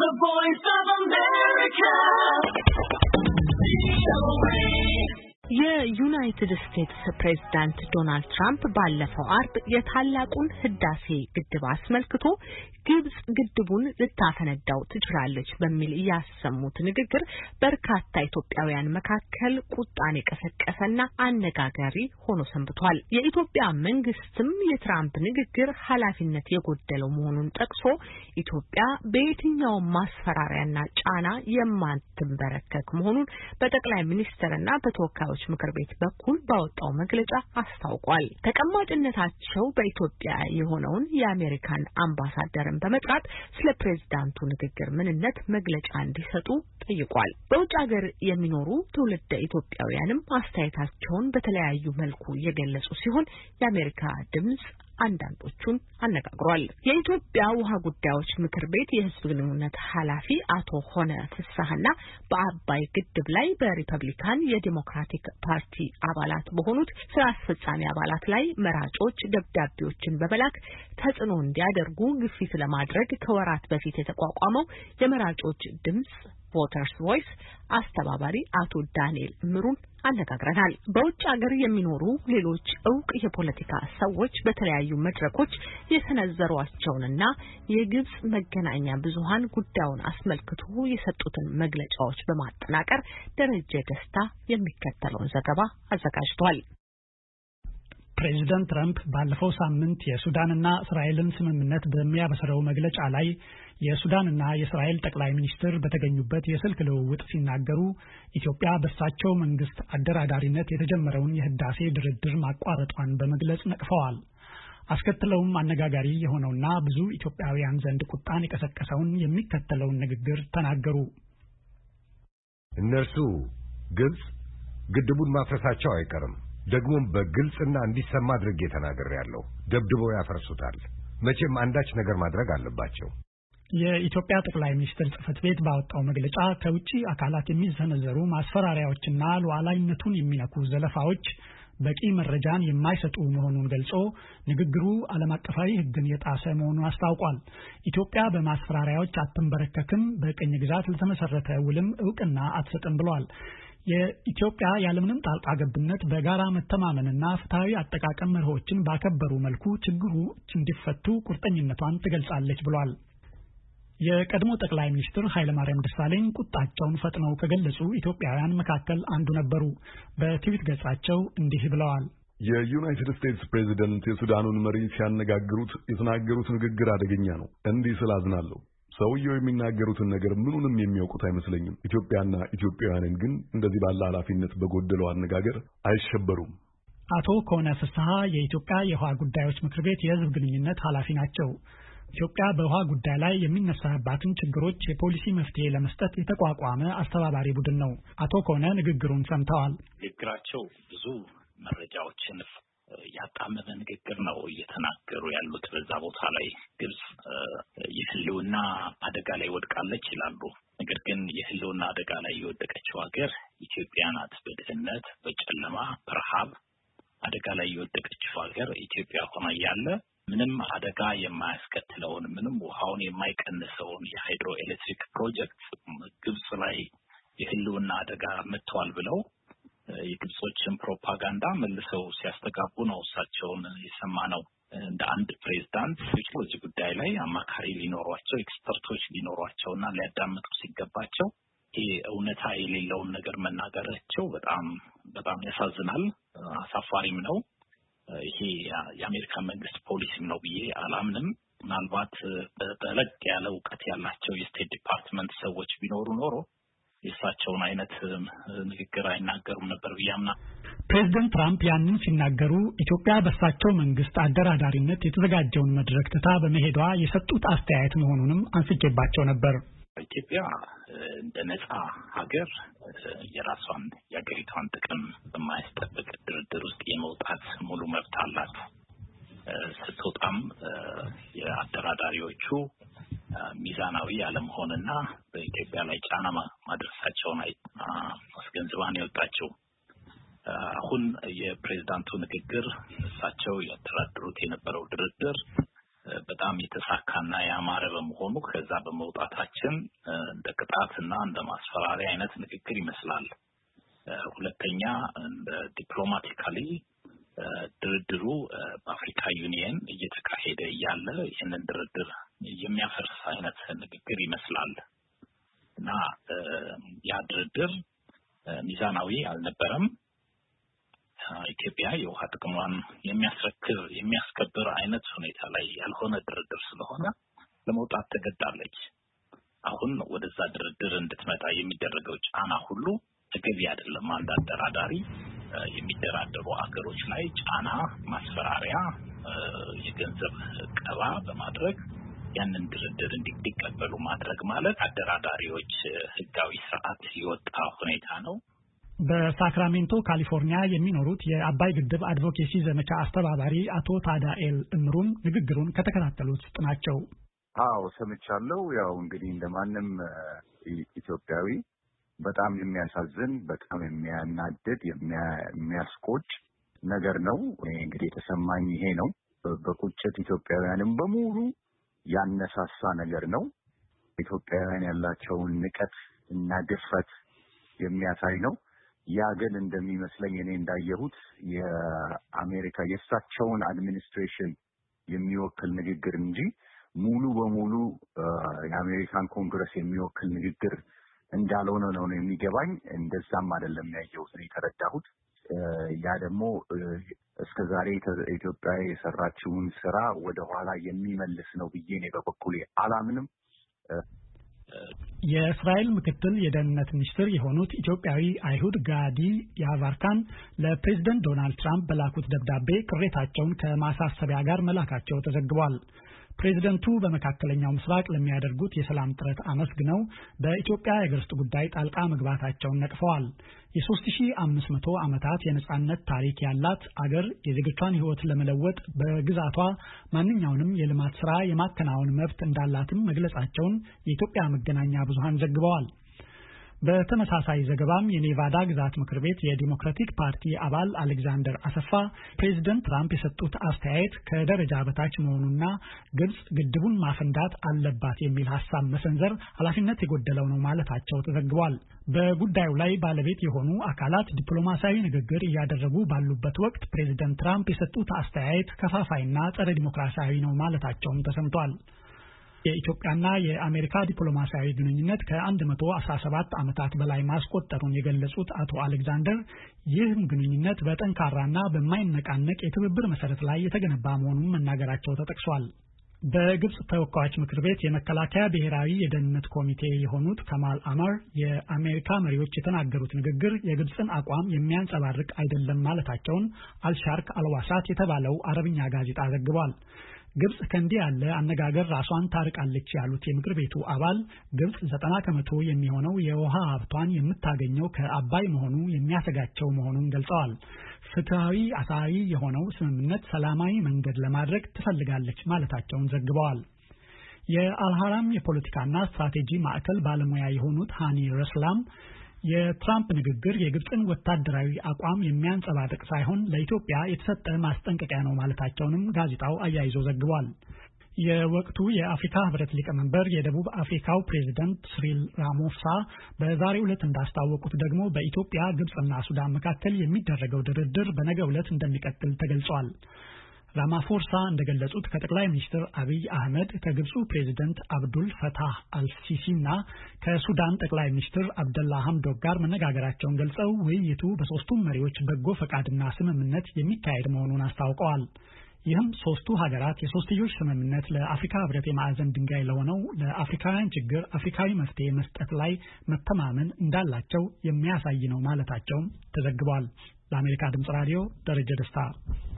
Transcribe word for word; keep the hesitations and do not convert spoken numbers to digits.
The Voice of America. የዩናይትድ ስቴትስ ፕሬዝዳንት ዶናልድ ትራምፕ ባለፈው አርብ የታላቁን ህዳሴ ግድብ አስመልክቶ ግብጽ ግድቡን ልታፈነዳው ትችላለች በሚል ያሰሙት ንግግር በርካታ ኢትዮጵያውያን መካከል ቁጣን የቀሰቀሰና አነጋጋሪ ሆኖ ሰንብቷል። የኢትዮጵያ መንግስትም የትራምፕ ንግግር ኃላፊነት የጎደለው መሆኑን ጠቅሶ ኢትዮጵያ በየትኛው ማስፈራሪያና ጫና የማትንበረከክ መሆኑን በጠቅላይ ሚኒስትርና በተወካዮች ምክር ቤት በኩል ባወጣው መግለጫ አስታውቋል። ተቀማጭነታቸው በኢትዮጵያ የሆነውን የአሜሪካን አምባሳደር በመጥራት ስለ ፕሬዝዳንቱ ንግግር ምንነት መግለጫ እንዲሰጡ ጠይቋል። በውጭ ሀገር የሚኖሩ ትውልደ ኢትዮጵያውያንም አስተያየታቸውን በተለያዩ መልኩ የገለጹ ሲሆን የአሜሪካ ድምጽ አንዳንዶቹን አነጋግሯል። የኢትዮጵያ ውሃ ጉዳዮች ምክር ቤት የህዝብ ግንኙነት ኃላፊ አቶ ሆነ ፍሳህና በአባይ ግድብ ላይ በሪፐብሊካን የዲሞክራቲክ ፓርቲ አባላት በሆኑት ስራ አስፈጻሚ አባላት ላይ መራጮች ደብዳቤዎችን በመላክ ተጽዕኖ እንዲያደርጉ ግፊት ለማድረግ ከወራት በፊት የተቋቋመው የመራጮች ድምጽ ቮተርስ ቮይስ አስተባባሪ አቶ ዳንኤል ምሩን አነጋግረናል። በውጭ ሀገር የሚኖሩ ሌሎች ዕውቅ የፖለቲካ ሰዎች በተለያዩ መድረኮች የሰነዘሯቸውንና የግብጽ መገናኛ ብዙሃን ጉዳዩን አስመልክቶ የሰጡትን መግለጫዎች በማጠናቀር ደረጀ ደስታ የሚከተለውን ዘገባ አዘጋጅቷል። ፕሬዝዳንት ትራምፕ ባለፈው ሳምንት የሱዳንና እስራኤልን ስምምነት በሚያበስረው መግለጫ ላይ የሱዳንና የእስራኤል ጠቅላይ ሚኒስትር በተገኙበት የስልክ ልውውጥ ሲናገሩ ኢትዮጵያ በእሳቸው መንግስት አደራዳሪነት የተጀመረውን የህዳሴ ድርድር ማቋረጧን በመግለጽ ነቅፈዋል። አስከትለውም አነጋጋሪ የሆነውና ብዙ ኢትዮጵያውያን ዘንድ ቁጣን የቀሰቀሰውን የሚከተለውን ንግግር ተናገሩ። እነርሱ ግብጽ ግድቡን ማፍረሳቸው አይቀርም፣ ደግሞም በግልጽና እንዲሰማ አድርጌ ተናግሬያለሁ። ደብድበው ያፈርሱታል። መቼም አንዳች ነገር ማድረግ አለባቸው። የኢትዮጵያ ጠቅላይ ሚኒስትር ጽህፈት ቤት ባወጣው መግለጫ ከውጪ አካላት የሚሰነዘሩ ማስፈራሪያዎችና ሉዓላዊነቱን የሚነኩ ዘለፋዎች በቂ መረጃን የማይሰጡ መሆኑን ገልጾ ንግግሩ ዓለም አቀፋዊ ሕግን የጣሰ መሆኑን አስታውቋል። ኢትዮጵያ በማስፈራሪያዎች አትንበረከክም፣ በቅኝ ግዛት ለተመሰረተ ውልም ዕውቅና አትሰጥም ብሏል። የኢትዮጵያ ያለምንም ጣልቃ ገብነት በጋራ መተማመንና ፍትሃዊ አጠቃቀም መርሆችን ባከበሩ መልኩ ችግሮች እንዲፈቱ ቁርጠኝነቷን ትገልጻለች ብሏል። የቀድሞ ጠቅላይ ሚኒስትር ኃይለማርያም ደሳለኝ ቁጣቸውን ፈጥነው ከገለጹ ኢትዮጵያውያን መካከል አንዱ ነበሩ። በትዊት ገጻቸው እንዲህ ብለዋል። የዩናይትድ ስቴትስ ፕሬዝዳንት የሱዳኑን መሪ ሲያነጋግሩት የተናገሩት ንግግር አደገኛ ነው። እንዲህ ስላዝናለሁ። ሰውየው የሚናገሩትን ነገር ምኑንም የሚያውቁት አይመስለኝም። ኢትዮጵያና ኢትዮጵያውያንን ግን እንደዚህ ባለ ኃላፊነት በጎደለው አነጋገር አይሸበሩም። አቶ ኮነ ፍስሐ የኢትዮጵያ የውሃ ጉዳዮች ምክር ቤት የህዝብ ግንኙነት ኃላፊ ናቸው። ኢትዮጵያ በውሃ ጉዳይ ላይ የሚነሳባትን ችግሮች የፖሊሲ መፍትሄ ለመስጠት የተቋቋመ አስተባባሪ ቡድን ነው። አቶ ኮነ ንግግሩን ሰምተዋል። ንግግራቸው ብዙ መረጃዎችን ያጣመመ ንግግር ነው እየተናገሩ ያሉት። በዛ ቦታ ላይ ግብጽ የህልውና አደጋ ላይ ወድቃለች ይላሉ። ነገር ግን የህልውና አደጋ ላይ የወደቀችው ሀገር ኢትዮጵያ ናት። በድህነት፣ በጨለማ፣ በረሃብ አደጋ ላይ የወደቀችው ሀገር ኢትዮጵያ ሆና ያለ ምንም አደጋ የማያስከትለውን ምንም ውሃውን የማይቀንሰውን የሃይድሮ ኤሌክትሪክ ፕሮጀክት ግብጽ ላይ የህልውና አደጋ መጥቷል ብለው የግብጾችን ፕሮፓጋንዳ መልሰው ሲያስተጋቡ ነው እሳቸውን የሰማነው። እንደ አንድ ፕሬዝዳንት በዚህ ጉዳይ ላይ አማካሪ ሊኖሯቸው፣ ኤክስፐርቶች ሊኖሯቸውና ሊያዳምጡ ሲገባቸው ይሄ እውነታ የሌለውን ነገር መናገራቸው በጣም በጣም ያሳዝናል፣ አሳፋሪም ነው። ይሄ የአሜሪካ መንግስት ፖሊሲም ነው ብዬ አላምንም። ምናልባት በለቅ ያለ እውቀት ያላቸው የስቴት ዲፓርትመንት ሰዎች ቢኖሩ ኖሮ የእሳቸውን አይነት ንግግር አይናገሩም ነበር ብዬ አምናለሁ። ፕሬዝዳንት ትራምፕ ያንን ሲናገሩ ኢትዮጵያ በእሳቸው መንግስት አደራዳሪነት የተዘጋጀውን መድረክ ትታ በመሄዷ የሰጡት አስተያየት መሆኑንም አንስቼባቸው ነበር። ኢትዮጵያ እንደ ነጻ ሀገር የራሷን የሀገሪቷን ጥቅም በማያስጠብቅ ድርድር ውስጥ የመውጣት ሙሉ መብት አላት። ስትወጣም የአደራዳሪዎቹ ሚዛናዊ ያለመሆንና በኢትዮጵያ ላይ ጫና ማድረሳቸውን አስገንዝባን የወጣቸው። አሁን የፕሬዝዳንቱ ንግግር እሳቸው ያደራድሩት የነበረው ድርድር በጣም የተሳካና ያማረ በመሆኑ ከዛ በመውጣታችን እንደ ቅጣትና እንደ ማስፈራሪያ አይነት ንግግር ይመስላል። ሁለተኛ እንደ ዲፕሎማቲካሊ ድርድሩ በአፍሪካ ዩኒየን እየተካሄደ እያለ ይህንን ድርድር የሚያፈርስ አይነት ንግግር ይመስላል እና ያ ድርድር ሚዛናዊ አልነበረም። ኢትዮጵያ የውሃ ጥቅሟን የሚያስረክብ የሚያስከብር አይነት ሁኔታ ላይ ያልሆነ ድርድር ስለሆነ ለመውጣት ተገዳለች። አሁን ወደዛ ድርድር እንድትመጣ የሚደረገው ጫና ሁሉ ተገቢ አይደለም። አንድ አደራዳሪ የሚደራደሩ ሀገሮች ላይ ጫና፣ ማስፈራሪያ፣ የገንዘብ ቀባ በማድረግ ያንን ድርድር እንዲቀበሉ ማድረግ ማለት አደራዳሪዎች ህጋዊ ስርዓት የወጣ ሁኔታ ነው። በሳክራሜንቶ ካሊፎርኒያ የሚኖሩት የአባይ ግድብ አድቮኬሲ ዘመቻ አስተባባሪ አቶ ታዳኤል እምሩም ንግግሩን ከተከታተሉት ውስጥ ናቸው። አዎ ሰምቻለሁ። ያው እንግዲህ እንደማንም ኢትዮጵያዊ በጣም የሚያሳዝን በጣም የሚያናድድ የሚያስቆጭ ነገር ነው። እንግዲህ የተሰማኝ ይሄ ነው። በቁጭት ኢትዮጵያውያንም በሙሉ ያነሳሳ ነገር ነው። ኢትዮጵያውያን ያላቸውን ንቀት እና ድፍረት የሚያሳይ ነው። ያ ግን እንደሚመስለኝ እኔ እንዳየሁት የአሜሪካ የእሳቸውን አድሚኒስትሬሽን የሚወክል ንግግር እንጂ ሙሉ በሙሉ የአሜሪካን ኮንግረስ የሚወክል ንግግር እንዳልሆነ ነው የሚገባኝ። እንደዛም አይደለም ያየሁት ነው የተረዳሁት። ያ ደግሞ እስከዛሬ ኢትዮጵያ የሰራችውን ስራ ወደ ኋላ የሚመልስ ነው ብዬ እኔ በበኩሌ አላምንም። የእስራኤል ምክትል የደህንነት ሚኒስትር የሆኑት ኢትዮጵያዊ አይሁድ ጋዲ ያቫርካን ለፕሬዝዳንት ዶናልድ ትራምፕ በላኩት ደብዳቤ ቅሬታቸውን ከማሳሰቢያ ጋር መላካቸው ተዘግቧል። ፕሬዝዳንቱ በመካከለኛው ምስራቅ ለሚያደርጉት የሰላም ጥረት አመስግነው በኢትዮጵያ የአገር ውስጥ ጉዳይ ጣልቃ መግባታቸውን ነቅፈዋል። የሦስት ሺህ አምስት መቶ ዓመታት የነጻነት ታሪክ ያላት አገር የዜጎቿን ሕይወት ለመለወጥ በግዛቷ ማንኛውንም የልማት ሥራ የማከናወን መብት እንዳላትም መግለጻቸውን የኢትዮጵያ መገናኛ ብዙሃን ዘግበዋል። በተመሳሳይ ዘገባም የኔቫዳ ግዛት ምክር ቤት የዲሞክራቲክ ፓርቲ አባል አሌክዛንደር አሰፋ ፕሬዝዳንት ትራምፕ የሰጡት አስተያየት ከደረጃ በታች መሆኑና ግብጽ ግድቡን ማፈንዳት አለባት የሚል ሐሳብ መሰንዘር ኃላፊነት የጎደለው ነው ማለታቸው ተዘግቧል። በጉዳዩ ላይ ባለቤት የሆኑ አካላት ዲፕሎማሲያዊ ንግግር እያደረጉ ባሉበት ወቅት ፕሬዝዳንት ትራምፕ የሰጡት አስተያየት ከፋፋይና ጸረ ዲሞክራሲያዊ ነው ማለታቸውም ተሰምቷል። የኢትዮጵያና የአሜሪካ ዲፕሎማሲያዊ ግንኙነት ከአንድ መቶ አስራ ሰባት ዓመታት በላይ ማስቆጠሩን የገለጹት አቶ አሌክዛንደር ይህም ግንኙነት በጠንካራና በማይነቃነቅ የትብብር መሰረት ላይ የተገነባ መሆኑን መናገራቸው ተጠቅሷል። በግብጽ ተወካዮች ምክር ቤት የመከላከያ ብሔራዊ የደህንነት ኮሚቴ የሆኑት ከማል አማር የአሜሪካ መሪዎች የተናገሩት ንግግር የግብጽን አቋም የሚያንጸባርቅ አይደለም ማለታቸውን አልሻርክ አልዋሳት የተባለው አረብኛ ጋዜጣ ዘግቧል። ግብጽ ከእንዲህ ያለ አነጋገር ራሷን ታርቃለች ያሉት የምክር ቤቱ አባል ግብጽ ዘጠና ከመቶ የሚሆነው የውሃ ሀብቷን የምታገኘው ከአባይ መሆኑ የሚያሰጋቸው መሆኑን ገልጸዋል። ፍትሃዊ አሳሪ የሆነው ስምምነት ሰላማዊ መንገድ ለማድረግ ትፈልጋለች ማለታቸውን ዘግበዋል። የአልሃራም የፖለቲካና ስትራቴጂ ማዕከል ባለሙያ የሆኑት ሃኒ ረስላም የትራምፕ ንግግር የግብጽን ወታደራዊ አቋም የሚያንጸባርቅ ሳይሆን ለኢትዮጵያ የተሰጠ ማስጠንቀቂያ ነው ማለታቸውንም ጋዜጣው አያይዞ ዘግቧል። የወቅቱ የአፍሪካ ህብረት ሊቀመንበር የደቡብ አፍሪካው ፕሬዝዳንት ሲሪል ራማፎሳ በዛሬው ዕለት እንዳስታወቁት ደግሞ በኢትዮጵያ ግብጽና ሱዳን መካከል የሚደረገው ድርድር በነገው ዕለት እንደሚቀጥል ተገልጿል። ራማፎሳ እንደገለጹት ከጠቅላይ ሚኒስትር አብይ አህመድ ከግብፁ ፕሬዝዳንት አብዱል ፈታህ አልሲሲና ከሱዳን ጠቅላይ ሚኒስትር አብደላ ሐምዶክ ጋር መነጋገራቸውን ገልጸው ውይይቱ በሶስቱም መሪዎች በጎ ፈቃድና ስምምነት የሚካሄድ መሆኑን አስታውቀዋል። ይህም ሶስቱ ሀገራት የሶስትዮሽ ስምምነት ለአፍሪካ ህብረት የማዕዘን ድንጋይ ለሆነው ለአፍሪካውያን ችግር አፍሪካዊ መፍትሄ መስጠት ላይ መተማመን እንዳላቸው የሚያሳይ ነው ማለታቸውም ተዘግቧል። ለአሜሪካ ድምጽ ራዲዮ ደረጀ ደስታ